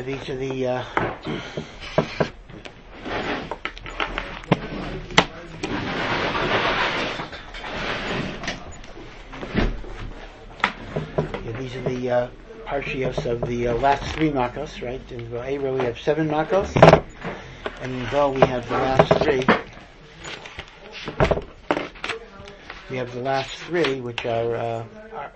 these are the these are the parshios of the last three makos, right? In Va'era we have 7 makos, and in Bo we have the last 3. We have the last 3, which are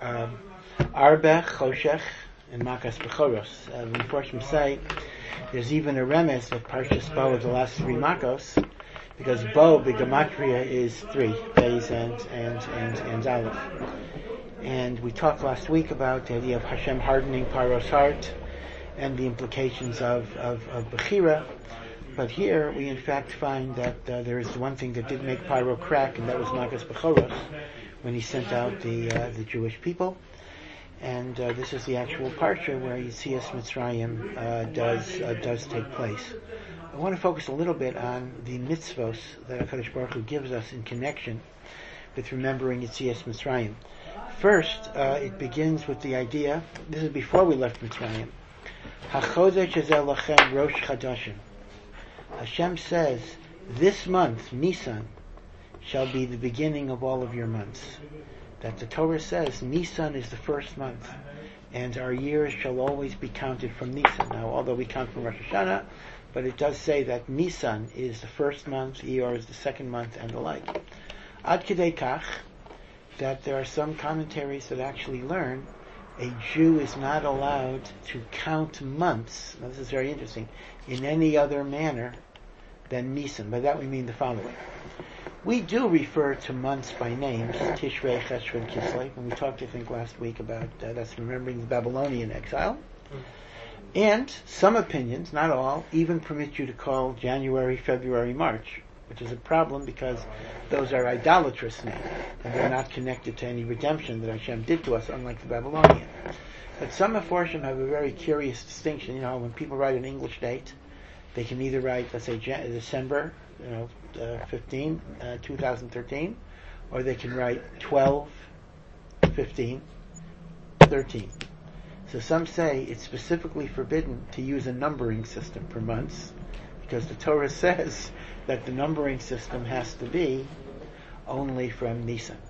Arbech, Choshech, and Makas Bechoros. The Mefarshim say there's even a remes of Parshas Bo of the last 3 makos, because Bo, the gematria, is 3, Beis and Aleph. And we talked last week about the idea of Hashem hardening Paro's heart and the implications of Bechira. But here we in fact find that there is one thing that did make Paro crack, and that was Makas Bechoros, when he sent out the Jewish people. And this is the actual parsha where Yetzias Mitzrayim does take place. I want to focus a little bit on the mitzvos that HaKadosh Baruch Hu gives us in connection with remembering Yetzias Mitzrayim. First, it begins with the idea, this is before we left Mitzrayim, HaChodesh Hazel Lachem Rosh Chadashim. Hashem says, this month, Nisan, shall be the beginning of all of your months. That the Torah says Nisan is the first month, and our years shall always be counted from Nisan. Now, although we count from Rosh Hashanah, but it does say that Nisan is the first month, Iyar is the second month, and the like. Ad Kedei Kach, that there are some commentaries that actually learn a Jew is not allowed to count months, now this is very interesting, in any other manner than Nisan. By that we mean the following. We do refer to months by names, Tishrei, Cheshvan, Kislev, and we talked, I think, last week about that's remembering the Babylonian exile. And some opinions, not all, even permit you to call January, February, March, which is a problem because those are idolatrous names, and they're not connected to any redemption that Hashem did to us, unlike the Babylonian. But some Mefarshim have a very curious distinction. You know, when people write an English date, they can either write, let's say, December, 15, 2013, or they can write 12, 15, 13. So some say it's specifically forbidden to use a numbering system for months, because the Torah says that the numbering system has to be only from Nisan,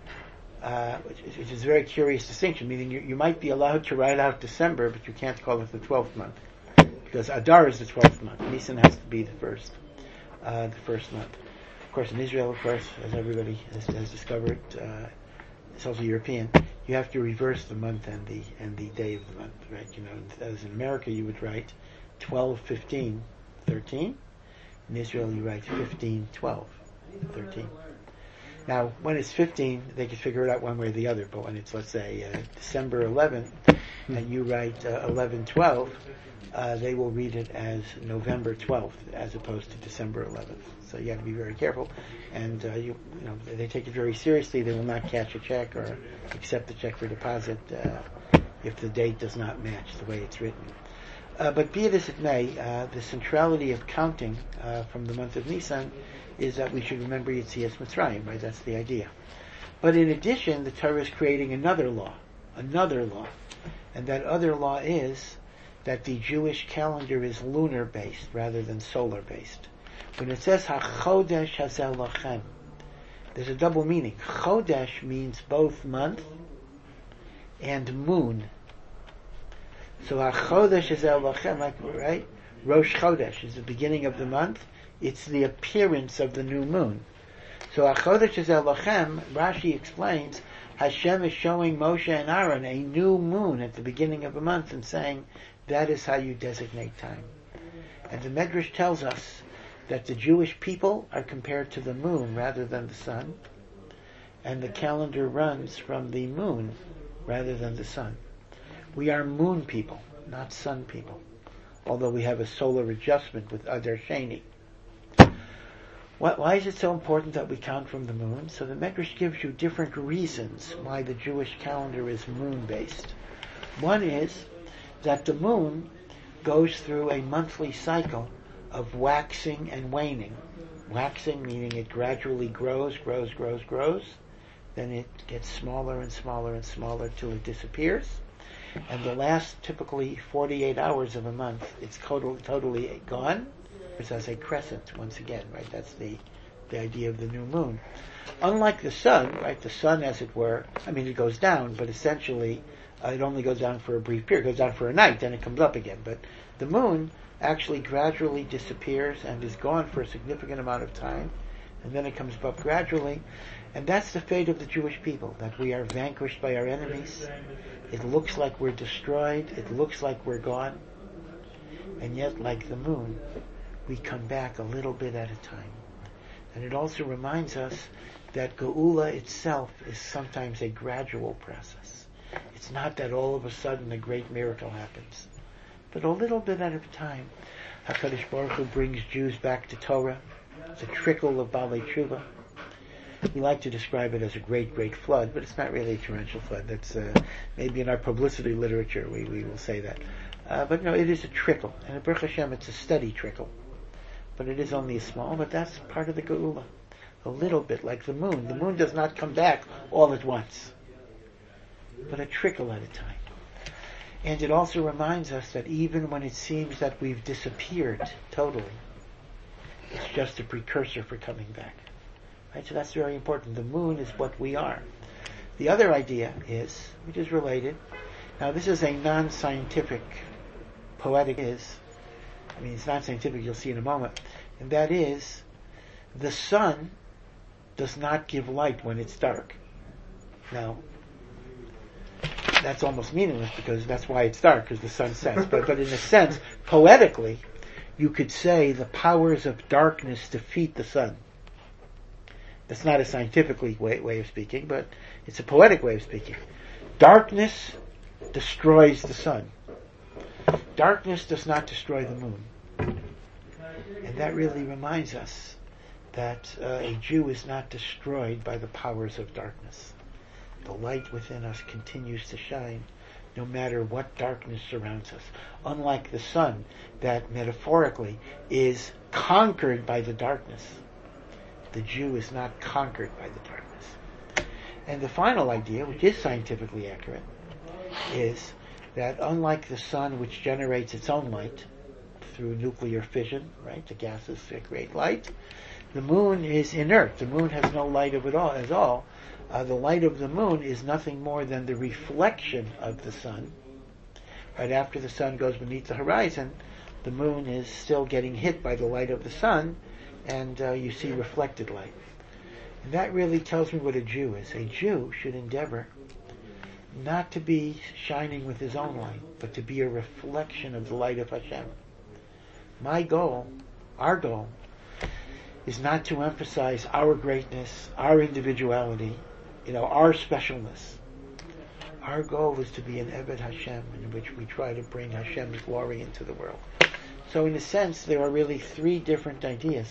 which is a very curious distinction, meaning you might be allowed to write out December, but you can't call it the 12th month, because Adar is the 12th month. Nisan has to be the first month. Of course, in Israel, of course, as everybody has discovered, it's also European, you have to reverse the month and the day of the month, right? You know, as in America, you would write 12, 15, 13. In Israel, you write 15, 12, 13. Now, when it's 15, they can figure it out one way or the other, but when it's, let's say, December 11th, and you write 11, 12, they will read it as November 12th as opposed to December 11th. So you have to be very careful, and they take it very seriously. They will not cash a check or accept the check for deposit if the date does not match the way it's written. But be it as it may, the centrality of counting from the month of Nisan is that we should remember Yetzias Mitzrayim, right? That's the idea. But in addition, the Torah is creating another law, and that other law is that the Jewish calendar is lunar-based rather than solar-based. When it says HaChodesh Hazel Lachem, there's a double meaning. Chodesh means both month and moon. So HaChodesh Hazel Lachem, right? Rosh Chodesh is the beginning of the month. It's the appearance of the new moon. So HaChodesh Hazel Lachem, Rashi explains, Hashem is showing Moshe and Aaron a new moon at the beginning of a month and saying, that is how you designate time. And the Medrash tells us that the Jewish people are compared to the moon rather than the sun, and the calendar runs from the moon rather than the sun. We are moon people, not sun people, although we have a solar adjustment with Adar Sheni. Why is it so important that we count from the moon? So the Medrash gives you different reasons why the Jewish calendar is moon-based. One is that the moon goes through a monthly cycle of waxing and waning. Waxing meaning it gradually grows, then it gets smaller and smaller and smaller till it disappears. And the last typically 48 hours of a month, it's totally gone. It's as a crescent once again, right? That's the idea of the new moon. Unlike the sun, right? The sun, as it were, it goes down, but essentially it only goes down for a brief period. It goes down for a night, then it comes up again. But the moon actually gradually disappears and is gone for a significant amount of time, and then it comes up gradually. And that's the fate of the Jewish people, that we are vanquished by our enemies. It looks like we're destroyed. It looks like we're gone. And yet, like the moon, we come back a little bit at a time. And it also reminds us that Geula itself is sometimes a gradual process. It's not that all of a sudden a great miracle happens, but a little bit at a time. HaKadosh Baruch Hu brings Jews back to Torah. It's a trickle of Balei Tshuva. We like to describe it as a great, great flood, but it's not really a torrential flood. That's maybe in our publicity literature we will say that. But no, it is a trickle. And at Baruch Hashem, it's a steady trickle. But it is only a small, but that's part of the Geula. A little bit like the moon. The moon does not come back all at once, but a trickle at a time. And it also reminds us that even when it seems that we've disappeared totally, it's just a precursor for coming back. Right? So that's very important. The moon is what we are. The other idea is, which is related, now this is a non-scientific, poetic it's not scientific, you'll see in a moment, and that is, the sun does not give light when it's dark. Now, that's almost meaningless because that's why it's dark, because the sun sets. But in a sense, poetically, you could say the powers of darkness defeat the sun. That's not a scientific way of speaking, but it's a poetic way of speaking. Darkness destroys the sun. Darkness does not destroy the moon. And that really reminds us that a Jew is not destroyed by the powers of darkness. The light within us continues to shine no matter what darkness surrounds us. Unlike the sun, that metaphorically is conquered by the darkness, the Jew is not conquered by the darkness. And the final idea, which is scientifically accurate, is that unlike the sun, which generates its own light through nuclear fission, right, the gases create light, the moon is inert. The moon has no light of it all. The light of the moon is nothing more than the reflection of the sun. Right after the sun goes beneath the horizon, the moon is still getting hit by the light of the sun, and you see reflected light. And that really tells me what a Jew is. A Jew should endeavor not to be shining with his own light, but to be a reflection of the light of Hashem. My goal, our goal, is not to emphasize our greatness, our individuality, our specialness. Our goal is to be an Eved Hashem, in which we try to bring Hashem's glory into the world. So in a sense, there are really three different ideas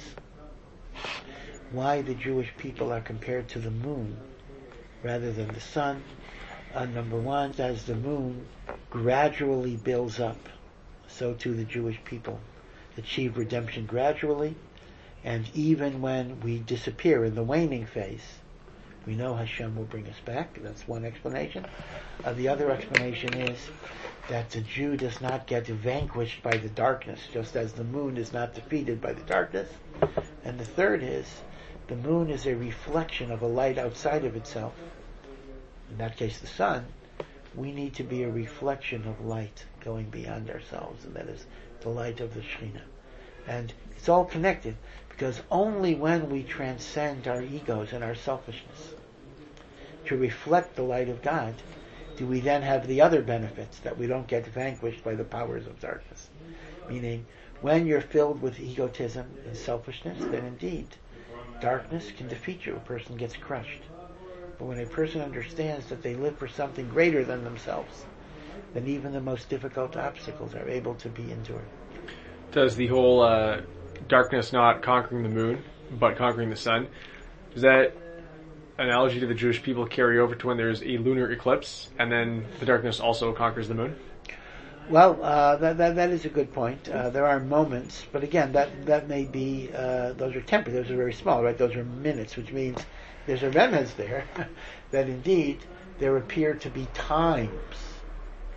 why the Jewish people are compared to the moon rather than the sun. Number one, as the moon gradually builds up, so too the Jewish people achieve redemption gradually, and even when we disappear in the waning phase, we know Hashem will bring us back. That's one explanation. The other explanation is that the Jew does not get vanquished by the darkness, just as the moon is not defeated by the darkness. And the third is, the moon is a reflection of a light outside of itself. In that case, the sun. We need to be a reflection of light going beyond ourselves, and that is the light of the Shekhinah. And it's all connected, because only when we transcend our egos and our selfishness to reflect the light of God do we then have the other benefits, that we don't get vanquished by the powers of darkness. Meaning, when you're filled with egotism and selfishness, then indeed darkness can defeat you. A person gets crushed. But when a person understands that they live for something greater than themselves, then even the most difficult obstacles are able to be endured. Does the whole darkness not conquering the moon, but conquering the sun, does that analogy to the Jewish people carry over to when there's a lunar eclipse, and then the darkness also conquers the moon? Well, that is a good point. There are moments, but again, that may be, those are temporary, those are very small, right? Those are minutes, which means there's a remez there, that indeed there appear to be times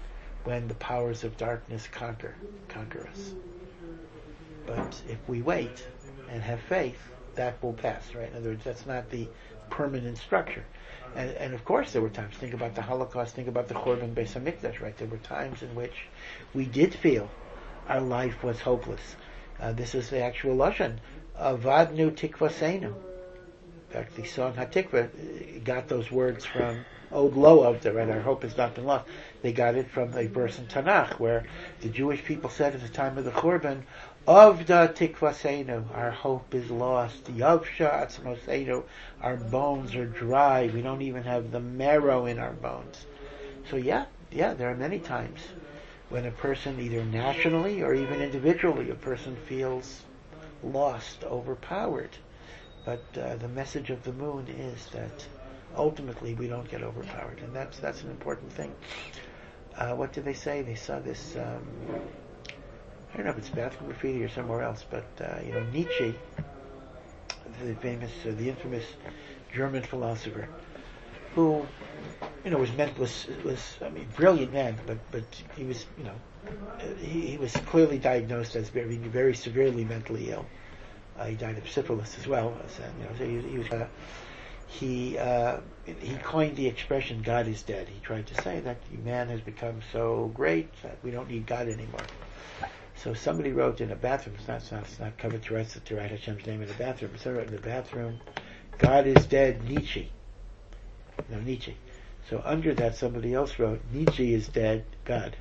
when the powers of darkness conquer us. But if we wait and have faith, that will pass, right? In other words, that's not the permanent structure. And of course there were times, think about the Holocaust, think about the Churban Beis HaMikdash, right? There were times in which we did feel our life was hopeless. This is the actual Lashon. Avadnu tikvaseinu. In fact, the song HaTikva got those words from Od Lo Avda, right? Our hope has not been lost. They got it from a verse in Tanakh where the Jewish people said at the time of the Churban, Avda tikvaseinu, our hope is lost. Yavsha atzmoseinu, our bones are dry. We don't even have the marrow in our bones. So yeah, there are many times when a person, either nationally or even individually, a person feels lost, overpowered. But the message of the moon is that ultimately we don't get overpowered, and that's an important thing. What did they say? They saw this. I don't know if it's bathroom graffiti or somewhere else, but Nietzsche, the infamous German philosopher, who was brilliant man, but he was he was clearly diagnosed as very, very severely mentally ill. He died of syphilis as well. So he coined the expression "God is dead." He tried to say that man has become so great that we don't need God anymore. So somebody wrote in a bathroom. It's not covered to write Hashem's name in the bathroom. But somebody wrote in the bathroom, "God is dead, Nietzsche." No, Nietzsche. So under that, somebody else wrote, "Nietzsche is dead, God."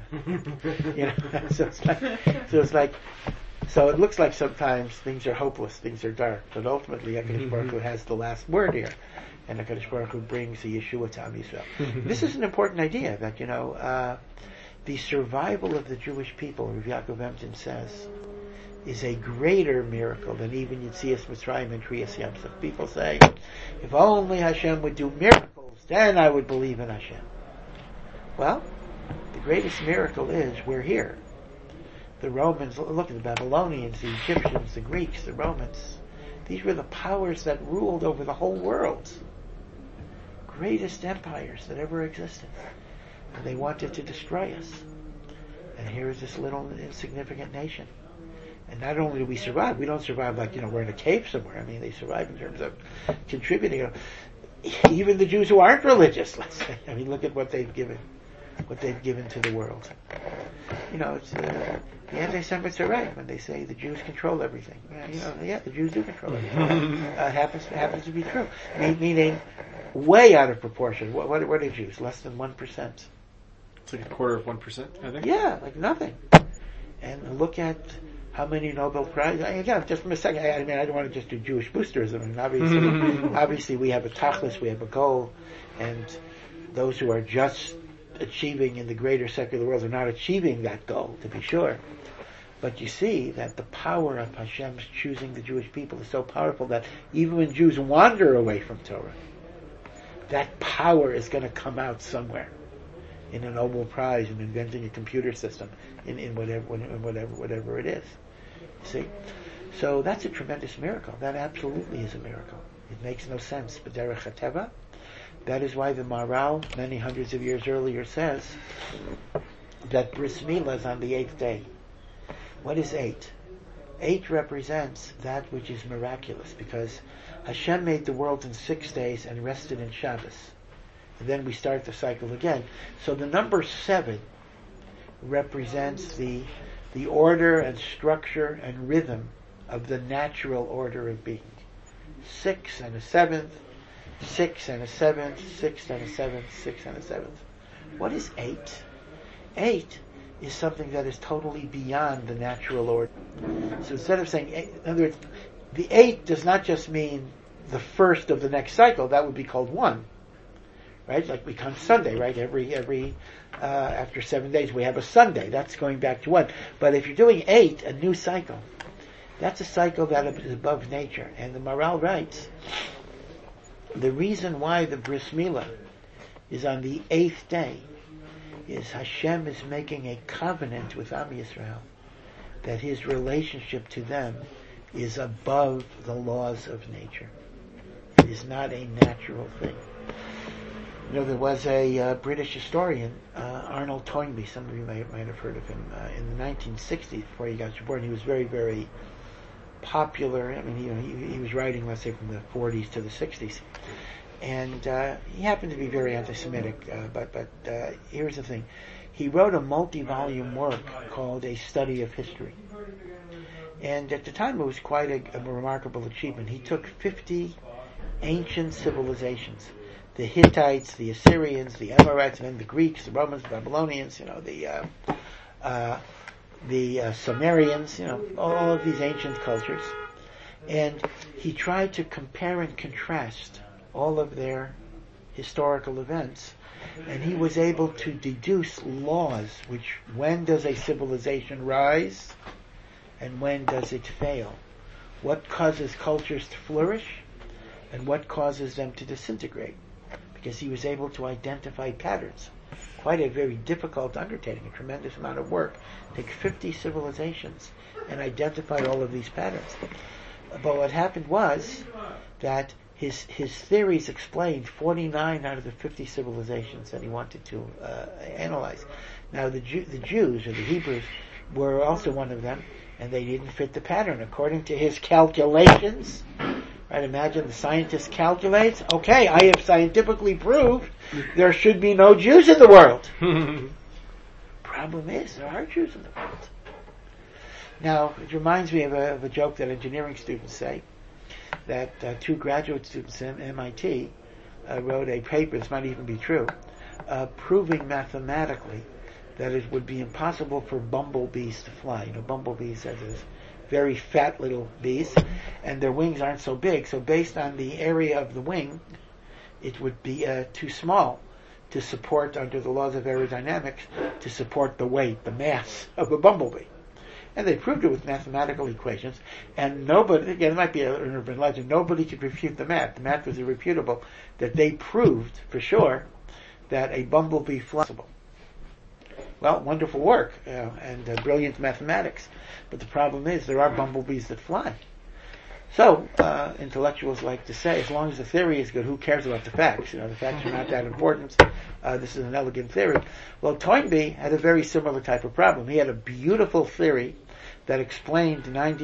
So it looks like sometimes things are hopeless, things are dark, but ultimately HaKadosh Baruch Hu has the last word here, and HaKadosh Baruch Hu brings the Yeshua to Am Yisrael. This is an important idea that the survival of the Jewish people, Rav Yaakov Emton says, is a greater miracle than even Yetzias Mitzrayim and Kriyas Yamsuf. People say, if only Hashem would do miracles, then I would believe in Hashem. Well, the greatest miracle is we're here. The Romans, look at the Babylonians, the Egyptians, the Greeks, the Romans. These were the powers that ruled over the whole world. Greatest empires that ever existed. And they wanted to destroy us. And here is this little insignificant nation. And not only do we survive, we don't survive like, we're in a cave somewhere. I mean, they survive in terms of contributing. Even the Jews who aren't religious, let's say. I mean, look at what they've given to the world. It's the anti-Semites are right when they say the Jews control everything. The Jews do control everything. Happens to be true. Meaning, way out of proportion. What are Jews? Less than 1%. It's like a quarter of 1%, I think. Yeah, like nothing. And look at how many Nobel Prizes. Again, just from a second. I don't want to just do Jewish boosterism. Obviously, we have a tachlis, we have a goal, and those who are just achieving in the greater secular world are not achieving that goal, to be sure. But you see that the power of Hashem's choosing the Jewish people is so powerful that even when Jews wander away from Torah, that power is going to come out somewhere in a Nobel Prize, in inventing a computer system, in whatever it is. See? So that's a tremendous miracle. That absolutely is a miracle. It makes no sense. B'derech HaTeva. That is why the Maharal, many hundreds of years earlier, says that Bris Milah is on the 8th day. What is 8? 8 represents that which is miraculous, because Hashem made the world in 6 days and rested in Shabbos. And then we start the cycle again. So the number 7 represents the order and structure and rhythm of the natural order of being. 6 and a 7th, 6 and a 7th, 6 and a 7th, 6 and a 7th. What is 8? 8 is something that is totally beyond the natural order. So instead of saying 8, in other words, the 8 does not just mean the first of the next cycle. That would be called 1. Right? Like we come Sunday, right? Every after 7 days we have a Sunday. That's going back to 1. But if you're doing 8, a new cycle, that's a cycle that is above nature. And the Maharal writes, the reason why the Bris Milah is on the 8th day is Hashem is making a covenant with Am Yisrael that his relationship to them is above the laws of nature. It is not a natural thing. There was a British historian, Arnold Toynbee. Some of you might have heard of him. In the 1960s, before he got born, he was very, very popular. I mean, he was writing, let's say, from the 40s to the 60s. And he happened to be very anti-Semitic, but here's the thing. He wrote a multi-volume work called A Study of History. And at the time it was quite a remarkable achievement. He took 50 ancient civilizations, the Hittites, the Assyrians, the Amorites, and then the Greeks, the Romans, the Babylonians, the Sumerians, all of these ancient cultures. And he tried to compare and contrast all of their historical events, and he was able to deduce laws which, when does a civilization rise and when does it fail? What causes cultures to flourish and what causes them to disintegrate? Because he was able to identify patterns. Quite a very difficult undertaking, a tremendous amount of work. Take 50 civilizations and identify all of these patterns. But what happened was that his theories explained 49 out of the 50 civilizations that he wanted to analyze. Now the Jews, or the Hebrews, were also one of them, and they didn't fit the pattern. According to his calculations, right, imagine the scientist calculates, okay, I have scientifically proved there should be no Jews in the world. Problem is, there are Jews in the world. Now, it reminds me of a joke that engineering students say, that two graduate students at MIT wrote a paper, this might even be true, proving mathematically that it would be impossible for bumblebees to fly. Bumblebees are these very fat little bees, and their wings aren't so big, so based on the area of the wing, it would be too small to support, under the laws of aerodynamics, to support the weight, the mass of a bumblebee. And they proved it with mathematical equations, and nobody, again, it might be an urban legend, nobody could refute the math. The math was irrefutable, that they proved, for sure, that a bumblebee flies. Well, wonderful work, and brilliant mathematics. But the problem is, there are bumblebees that fly. So, intellectuals like to say, as long as the theory is good, who cares about the facts? The facts are not that important. This is an elegant theory. Well, Toynbee had a very similar type of problem. He had a beautiful theory that explained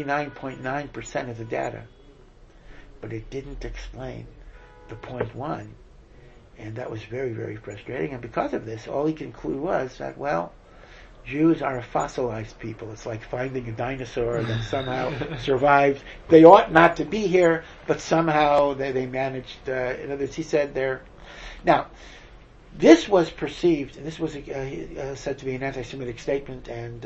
99.9% of the data, but it didn't explain the 0.1, and that was very, very frustrating. And because of this, all he concluded was that, well, Jews are a fossilized people. It's like finding a dinosaur that somehow survived. They ought not to be here, but somehow they managed. In other words, he said they're... Now, this was perceived, and this was said to be an anti-Semitic statement, and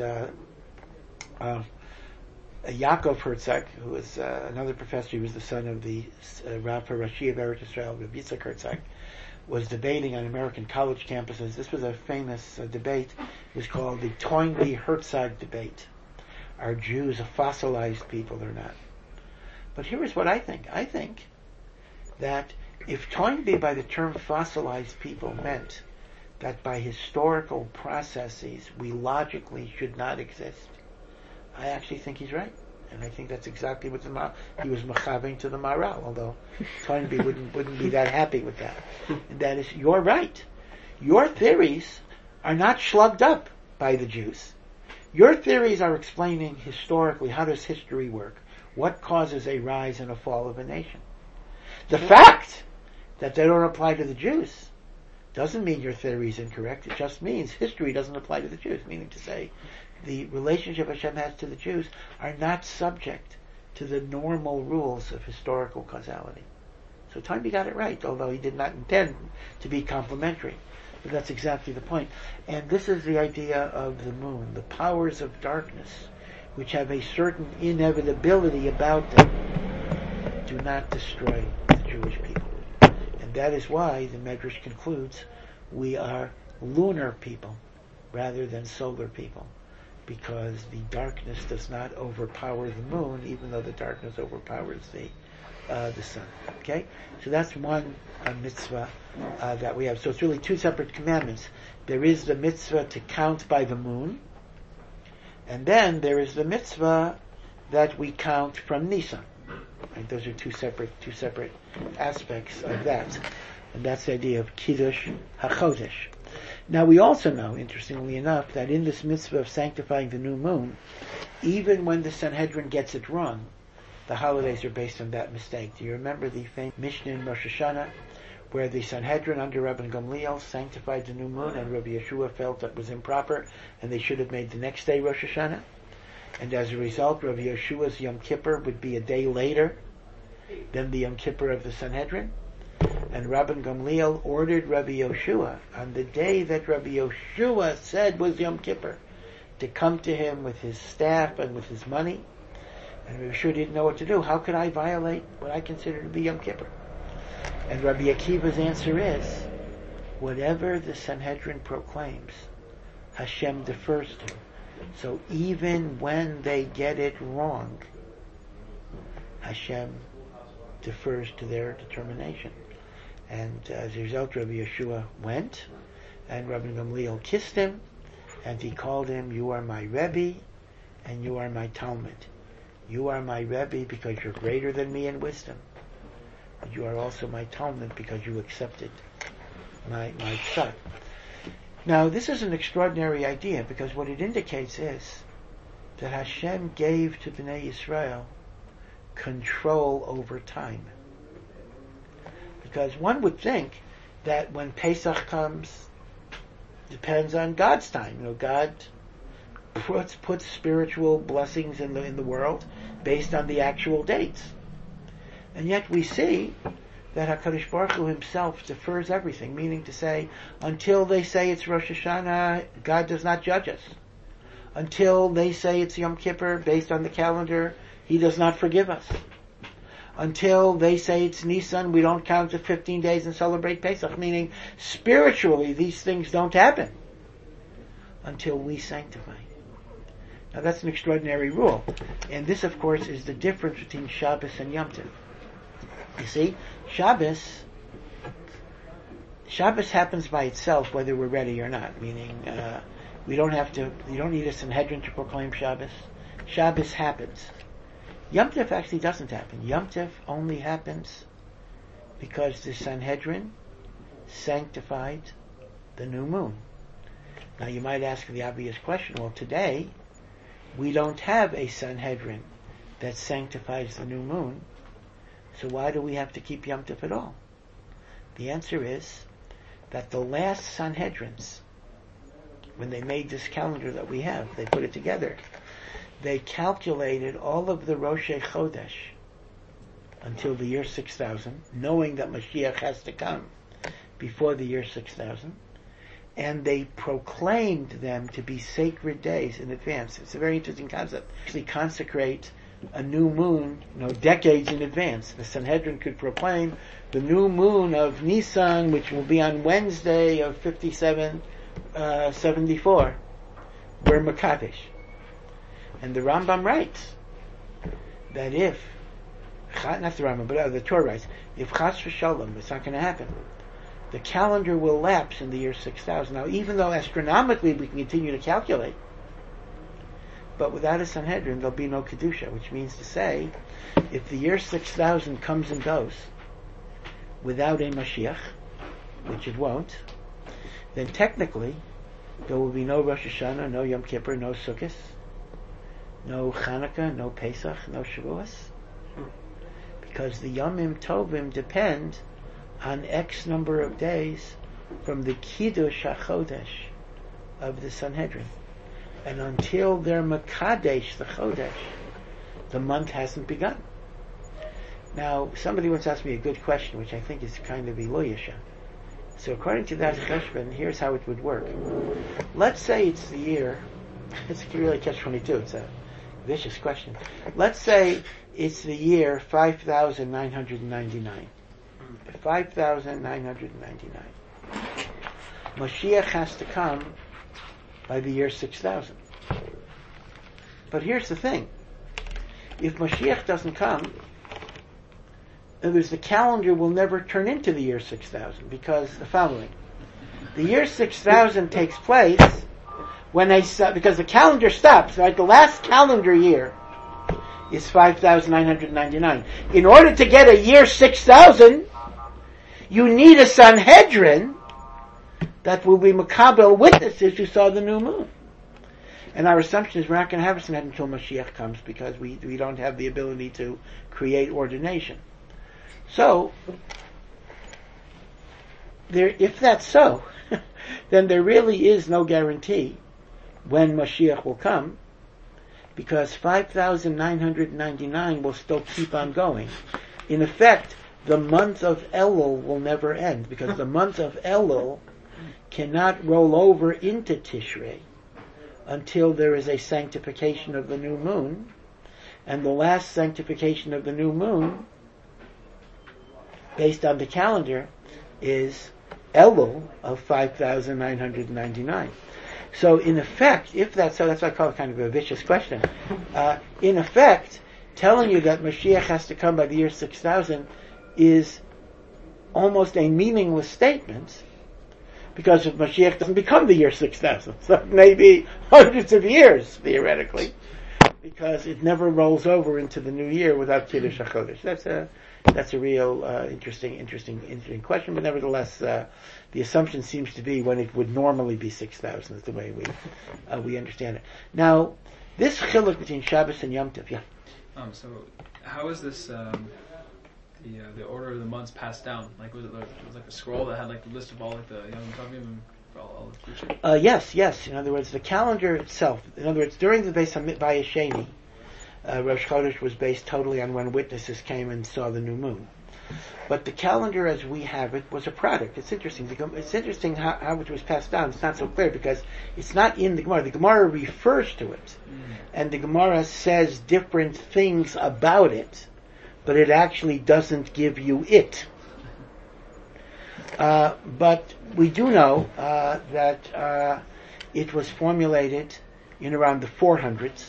Yaakov Herzog, who was another professor, he was the son of the Rav Rashi of Eretz Israel, Rav Yitzchak Herzog, was debating on American college campuses. This was a famous debate. It was called the Toynbee-Herzog debate. Are Jews a fossilized people or not? But here is what I think. I think that if Toynbee, by the term fossilized people, meant that by historical processes we logically should not exist, I actually think he's right. And I think that's exactly what he was mechavein to the Maharal, although Toynbee wouldn't be that happy with that. And that is, you're right. Your theories are not slugged up by the Jews. Your theories are explaining historically, how does history work? What causes a rise and a fall of a nation? The fact that they don't apply to the Jews doesn't mean your theory is incorrect. It just means history doesn't apply to the Jews, meaning to say the relationship Hashem has to the Jews are not subject to the normal rules of historical causality. So Toynbee got it right, although he did not intend to be complimentary. But that's exactly the point. And this is the idea of the moon, the powers of darkness, which have a certain inevitability about them, do not destroy the Jewish people. And that is why the Medrash concludes we are lunar people rather than solar people, because the darkness does not overpower the moon, even though the darkness overpowers the sun. Okay? So that's one mitzvah that we have. So it's really two separate commandments. There is the mitzvah to count by the moon, and then there is the mitzvah that we count from Nisan. Right? Those are two separate aspects of that. And that's the idea of Kiddush HaChodesh. Now we also know, interestingly enough, that in this mitzvah of sanctifying the new moon, even when the Sanhedrin gets it wrong, the holidays are based on that mistake. Do you remember the famous Mishnah in Rosh Hashanah, where the Sanhedrin under Rabban Gamliel sanctified the new moon, and Rabbi Yeshua felt that was improper, and they should have made the next day Rosh Hashanah? And as a result, Rabbi Yeshua's Yom Kippur would be a day later than the Yom Kippur of the Sanhedrin. And Rabban Gamliel ordered Rabbi Yeshua, on the day that Rabbi Yeshua said was Yom Kippur, to come to him with his staff and with his money. And Rabbi Yeshua didn't know what to do. How could I violate what I consider to be Yom Kippur? And Rabbi Akiva's answer is, whatever the Sanhedrin proclaims, Hashem defers to. So even when they get it wrong, Hashem defers to their determination. And as a result, Rabbi Yeshua went, and Rabbi Gamliel kissed him, and he called him, "You are my Rebbe, and you are my Talmud. You are my Rebbe because you're greater than me in wisdom. But you are also my Talmud because you accepted my pshat." Now, this is an extraordinary idea, because what it indicates is that Hashem gave to Bnei Yisrael control over time. Because one would think that when Pesach comes, depends on God's time. God puts spiritual blessings in the world based on the actual dates. And yet we see that HaKadosh Baruch Hu himself defers everything, meaning to say, until they say it's Rosh Hashanah, God does not judge us. Until they say it's Yom Kippur, based on the calendar, He does not forgive us. Until they say it's Nisan, we don't count the 15 days and celebrate Pesach, meaning spiritually these things don't happen until we sanctify. Now that's an extraordinary rule. And this, of course, is the difference between Shabbos and Yom Tov. You see, Shabbos happens by itself whether we're ready or not, meaning you don't need a Sanhedrin to proclaim Shabbos. Shabbos happens. Yom Tov actually doesn't happen. Yom Tov only happens because the Sanhedrin sanctified the new moon. Now you might ask the obvious question, well, today we don't have a Sanhedrin that sanctifies the new moon, so why do we have to keep Yom Tov at all? The answer is that the last Sanhedrins, when they made this calendar that we have, they put it together, they calculated all of the Roshei Chodesh until the year 6000, knowing that Mashiach has to come before the year 6000, and they proclaimed them to be sacred days in advance. It's a very interesting concept. Actually consecrate a new moon, decades in advance. The Sanhedrin could proclaim the new moon of Nisan, which will be on Wednesday of 5774. We're Makadesh. And the Rambam writes that if, not the Rambam, but the Torah writes, if Chas v'Shalom, it's not going to happen, the calendar will lapse in the year 6000. Now, even though astronomically we can continue to calculate, but without a Sanhedrin, there'll be no Kedusha, which means to say, if the year 6000 comes and goes without a Mashiach, which it won't, then technically there will be no Rosh Hashanah, no Yom Kippur, no Sukkot, no Chanukah, no Pesach, no Shavuos, because the Yomim Tovim depend on X number of days from the Kiddush HaChodesh of the Sanhedrin. And until they're Makadesh, the Chodesh, the month hasn't begun. Now, somebody once asked me a good question, which I think is kind of Iloyasha. So according to that cheshbon, here's how it would work. Let's say it's the year, it's really catch-22, it's a vicious question. Let's say it's the year 5,999. 5,999. Mashiach has to come by the year 6000. But here's the thing. If Mashiach doesn't come, in other words, the calendar will never turn into the year 6000, because the following. The year 6000 takes place because the calendar stops, right? The last calendar year is 5,999. In order to get a year 6000, you need a Sanhedrin that will be Makabel witnesses who saw the new moon. And our assumption is we're not going to have it until Mashiach comes, because we don't have the ability to create ordination. So, if that's so, then there really is no guarantee when Mashiach will come, because 5,999 will still keep on going. In effect, the month of Elul will never end, because the month of Elul cannot roll over into Tishrei until there is a sanctification of the new moon, and the last sanctification of the new moon, based on the calendar, is Elul of 5,999. So in effect, if that's so, that's why I call it kind of a vicious question. In effect, telling you that Mashiach has to come by the year 6,000 is almost a meaningless statement, because if Mashiach doesn't become the year 6,000, so maybe hundreds of years, theoretically, because it never rolls over into the new year without Kiddush HaChodesh. That's a real interesting question, but nevertheless, the assumption seems to be when it would normally be 6,000 is the way we understand it. Now, this chiluk between Shabbos and Yom Tov, So, how is this the order of the months passed down? Like, was it like a scroll that had like the list of all like the Yom Tovim for all the future? Yes. In other words, the calendar itself. In other words, during the Beis Hayasheni, Rosh Chodesh was based totally on when witnesses came and saw the new moon. But the calendar as we have it was a product. It's interesting. It's interesting how it was passed down. It's not so clear because it's not in the Gemara. The Gemara refers to it. And the Gemara says different things about it, but it actually doesn't give you it. But we do know that it was formulated in around the 400s.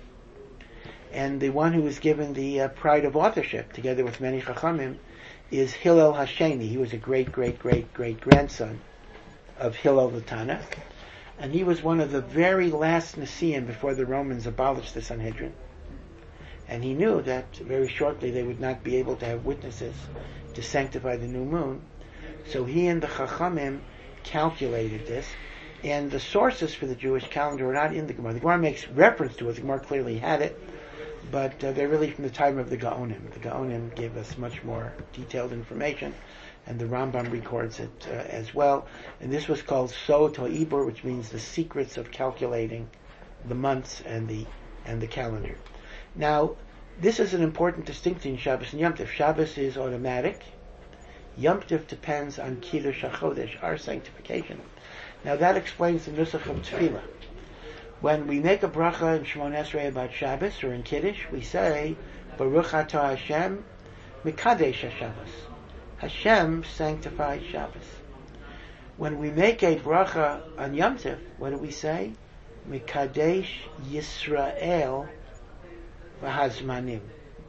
And the one who was given the pride of authorship, together with many Chachamim, is Hillel Hasheni. He was a great-great-great-great-grandson of Hillel the Tana. And he was one of the very last Nesiim before the Romans abolished the Sanhedrin. And he knew that very shortly they would not be able to have witnesses to sanctify the new moon. So he and the Chachamim calculated this. And the sources for the Jewish calendar are not in the Gemara. The Gemara makes reference to it. The Gemara clearly had it. But they're really from the time of the Gaonim. The Gaonim gave us much more detailed information, and the Rambam records it as well. And this was called Sod HaIbur, which means the secrets of calculating the months and the calendar. Now, this is an important distinction in Shabbos and Yom Tov. Shabbos is automatic. Yom Tov depends on Kiddush HaChodesh, our sanctification. Now that explains the Nusach of Tefillah. When we make a bracha in Shemon Esrei about Shabbos or in Kiddush, we say, Baruch Atah Hashem, Mikadesh HaShabbos. Hashem sanctifies Shabbos. When we make a bracha on Yom Tov, what do we say? Mikadesh Yisrael v'Hazmanim.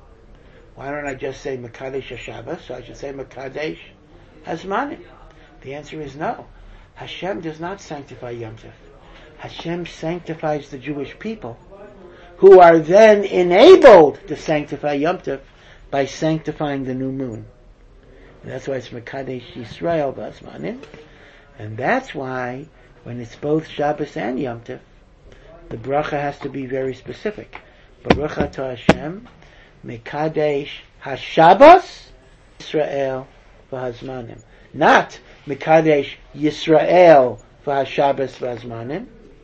Why don't I just say Mikadesh HaShabbos? So I should say Mikadesh Hazmanim. The answer is no. Hashem does not sanctify Yom Tov. Hashem sanctifies the Jewish people, who are then enabled to sanctify Yom Tov by sanctifying the new moon. And that's why it's Mekadesh Yisrael B'Azmanim. And that's why, when it's both Shabbos and Yom Tov, the bracha has to be very specific. Baruch Atah Hashem, Mekadesh HaShabbos, Yisrael B'Azmanim. Not Mekadesh Yisrael v'Hashabbos v'Azmanim,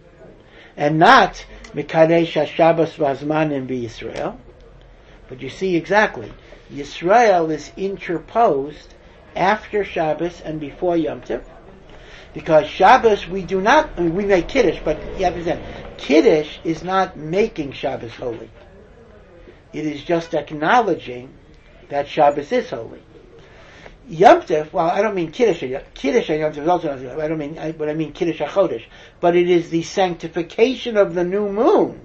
and not Mekadesh HaShabbos v'Azmanim b'Yisrael. But you see exactly, Yisrael is interposed after Shabbos and before Yom Tov, because Shabbos we make Kiddush, but you have to understand, Kiddush is not making Shabbos holy. It is just acknowledging that Shabbos is holy. Yom Tov, well, I don't mean Kiddush. Kiddush and Yom Tov is also, I mean Kiddush HaChodesh. But it is the sanctification of the new moon,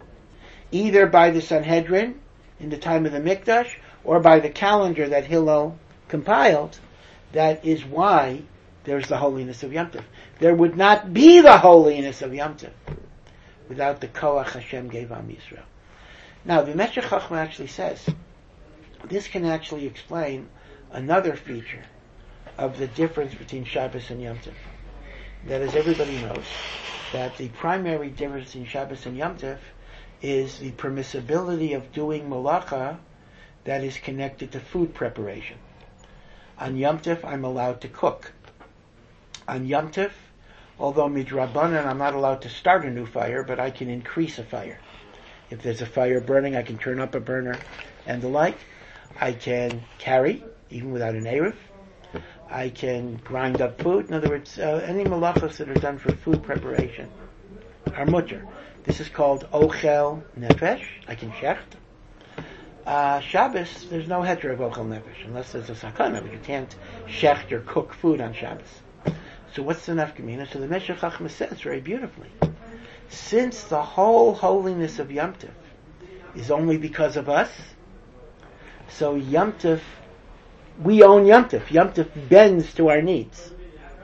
either by the Sanhedrin in the time of the Mikdash, or by the calendar that Hillel compiled. That is why there's the holiness of Yom Tov. There would not be the holiness of Yom Tov without the Koach Hashem gave Am Yisrael. Now, the Meshech Chochmah actually says, this can actually explain another feature of the difference between Shabbos and Yom Tov. that, as everybody knows, that the primary difference in Shabbos and Yom Tov is the permissibility of doing malacha that is connected to food preparation. On Yom Tov, I'm allowed to cook. On Yom Tov, although midrabanan, I'm not allowed to start a new fire, but I can increase a fire. If there's a fire burning, I can turn up a burner and the like. I can carry, even without an eruv. I can grind up food. In other words, any malachos that are done for food preparation are mutter. This is called ochel nefesh. I can shecht. Shabbos, there's no heter of ochel nefesh, unless there's a sakana, but you can't shecht or cook food on Shabbos. So what's the nafkamina? So the Meshech Chochmah says very beautifully, since the whole holiness of Yom Tov is only because of us, so Yom Tov, we own Yom Tov. Yom Tov bends to our needs.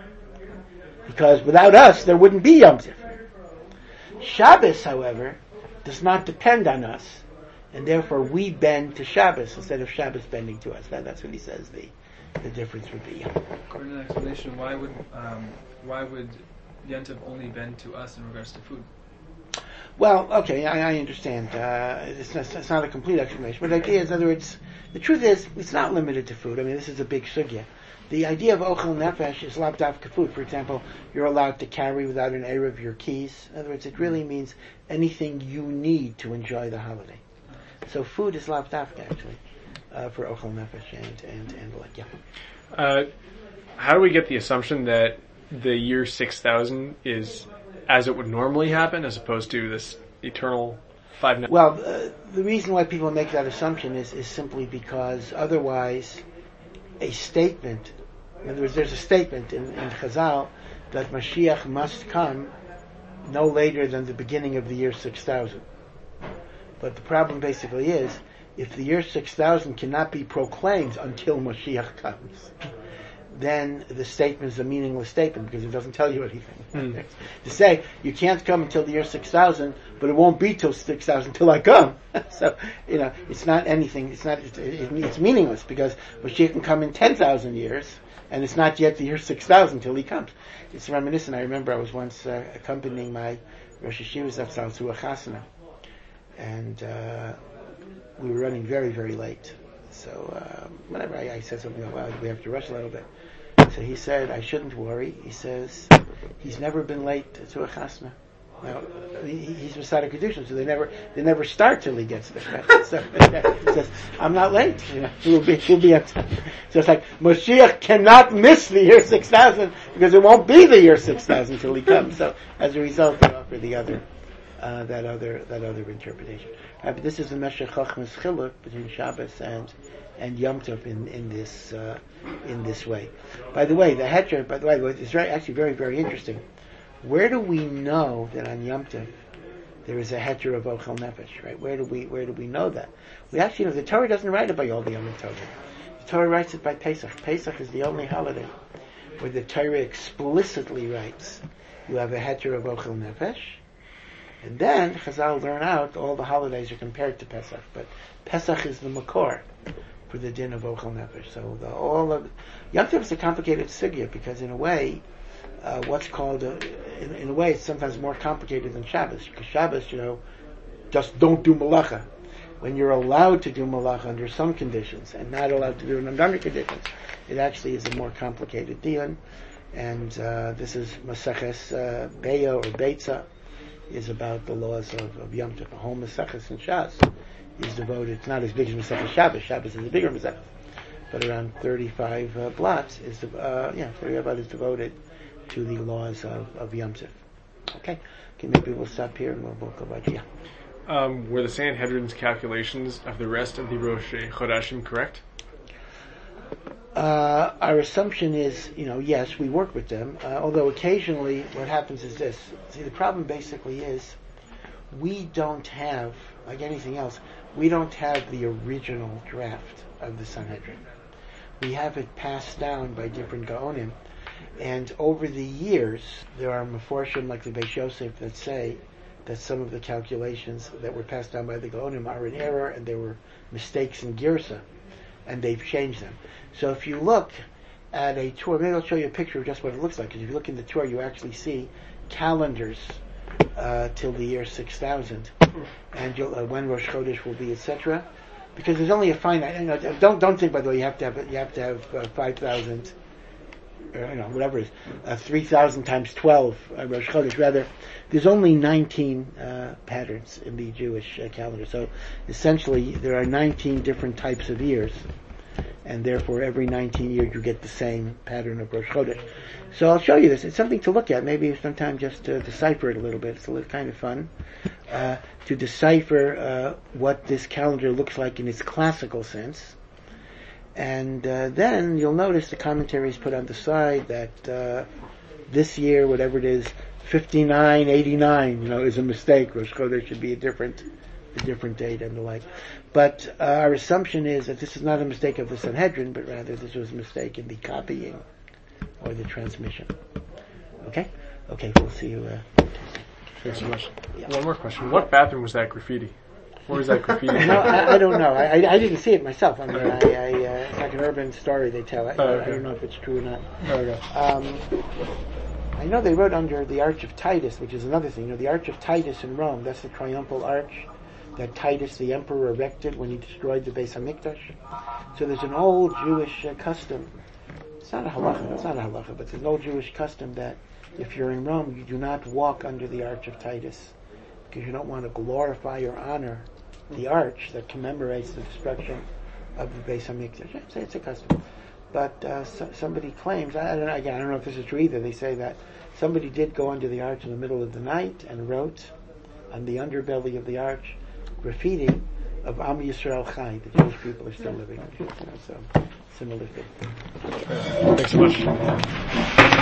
Because without us, there wouldn't be Yom Tov. Shabbos, however, does not depend on us, and therefore we bend to Shabbos instead of Shabbos bending to us. That's what he says the difference would be. According to the explanation, why would Yom Tov only bend to us in regards to food? Well, okay, I understand. It's not a complete explanation, but the idea is, in other words, the truth is, it's not limited to food. I mean, this is a big sugya. The idea of ochel nefesh is lav dafka food. For example, you're allowed to carry without an eruv your keys. In other words, it really means anything you need to enjoy the holiday. So food is lav dafka, actually, for ochel nefesh and like, yeah. How do we get the assumption that the year 6000 is as it would normally happen, as opposed to this eternal 5? Well, the reason why people make that assumption is simply because otherwise a statement, in other words, there's a statement in Chazal that Mashiach must come no later than the beginning of the year 6000. But the problem basically is, if the year 6000 cannot be proclaimed until Mashiach comes, then the statement is a meaningless statement because it doesn't tell you anything. To say, you can't come until the year 6000, but it won't be till 6000 till I come. So, it's not anything, it's meaningless because Mashiach can come in 10,000 years, and it's not yet the year 6000 till he comes. It's reminiscent. I remember I was once accompanying my Rosh Yeshiva Zatzal to a chasana, and we were running very, very late. So whenever I said something out loud, we have to rush a little bit. So he said, I shouldn't worry. He says, he's never been late to a chasna. Now, he's Masada Kedushin, so they never start till he gets there. Right? So he says, I'm not late. We'll be on time. So it's like, Moshiach cannot miss the year 6000 because it won't be the year 6000 till he comes. So as a result, they offer the other, that other interpretation. But this is the Meshech Chochmah's chiluk between Shabbos and Yom Tov in this way. By the way, the heter, is actually very, very interesting. Where do we know that on Yom Tov there is a heter of ochel nefesh? Right? Where do we know that? We actually know the Torah doesn't write it by all the Yom Tov. The Torah writes it by Pesach. Pesach is the only holiday where the Torah explicitly writes you have a heter of ochel nefesh. And then Chazal learn out all the holidays are compared to Pesach, but Pesach is the makor for the din of ochel nefesh. So Yom Tov is a complicated sugya because in a way, what's called in a way it's sometimes more complicated than Shabbos because Shabbos, just don't do malacha. When you're allowed to do malacha under some conditions and not allowed to do it under other conditions, it actually is a more complicated din. And this is Maseches Beya or Beitza. Is about the laws of Yom Tov. The whole Maseches in Shas is devoted, it's not as big as Maseches Shabbos. Shabbos is a bigger Maseches. But around 35 blots is 35 blots is devoted to the laws of Yom Tov. Okay, maybe we'll stop here and we'll go back. Yeah. Were the Sanhedrin's calculations of the rest of the Rosh Chodashim correct? Our assumption is, yes, we work with them, although occasionally what happens is this. See, the problem basically is we don't have, like anything else, we don't have the original draft of the Sanhedrin. We have it passed down by different Gaonim, and over the years, there are Meforshim like the Beis Yosef that say that some of the calculations that were passed down by the Gaonim are in error and there were mistakes in Girsa, and they've changed them. So if you look at a tour, maybe I'll show you a picture of just what it looks like, because if you look in the tour, you actually see calendars till the year 6000, and when Rosh Chodesh will be, etc. Because there's only a finite. Don't think, by the way, you have to have 5,000, whatever it is, 3,000 times 12 Rosh Chodesh. Rather, there's only 19 patterns in the Jewish calendar. So essentially, there are 19 different types of years, and therefore every 19 years you get the same pattern of Rosh Chodesh. So I'll show you this. It's something to look at. Maybe sometime just to decipher it a little bit. It's a little kind of fun to decipher what this calendar looks like in its classical sense. And then you'll notice the commentaries put on the side that this year, whatever it is, 5989, is a mistake. Rosh Chodesh should be a different date and the like. But our assumption is that this is not a mistake of the Sanhedrin, but rather this was a mistake in the copying or the transmission. Okay, we'll see you. Thanks so much. Yeah. One more question. What bathroom was that graffiti? Where was that graffiti? No, I don't know. I didn't see it myself. I mean, it's like an urban story they tell. Okay. I don't know if it's true or not. Okay. I know they wrote under the Arch of Titus, which is another thing. The Arch of Titus in Rome, that's the triumphal arch that Titus the emperor erected when he destroyed the Beis Hamikdash. So there's an old Jewish custom. It's not a halacha, but it's an old Jewish custom that if you're in Rome, you do not walk under the Arch of Titus, because you don't want to glorify or honor the arch that commemorates the destruction of the Beis Hamikdash. It's a custom. But somebody claims, I don't know if this is true either, they say that somebody did go under the arch in the middle of the night and wrote on the underbelly of the arch graffiti of Am Yisrael Chai, the Jewish people are still living. So, similar thing. Thanks so much.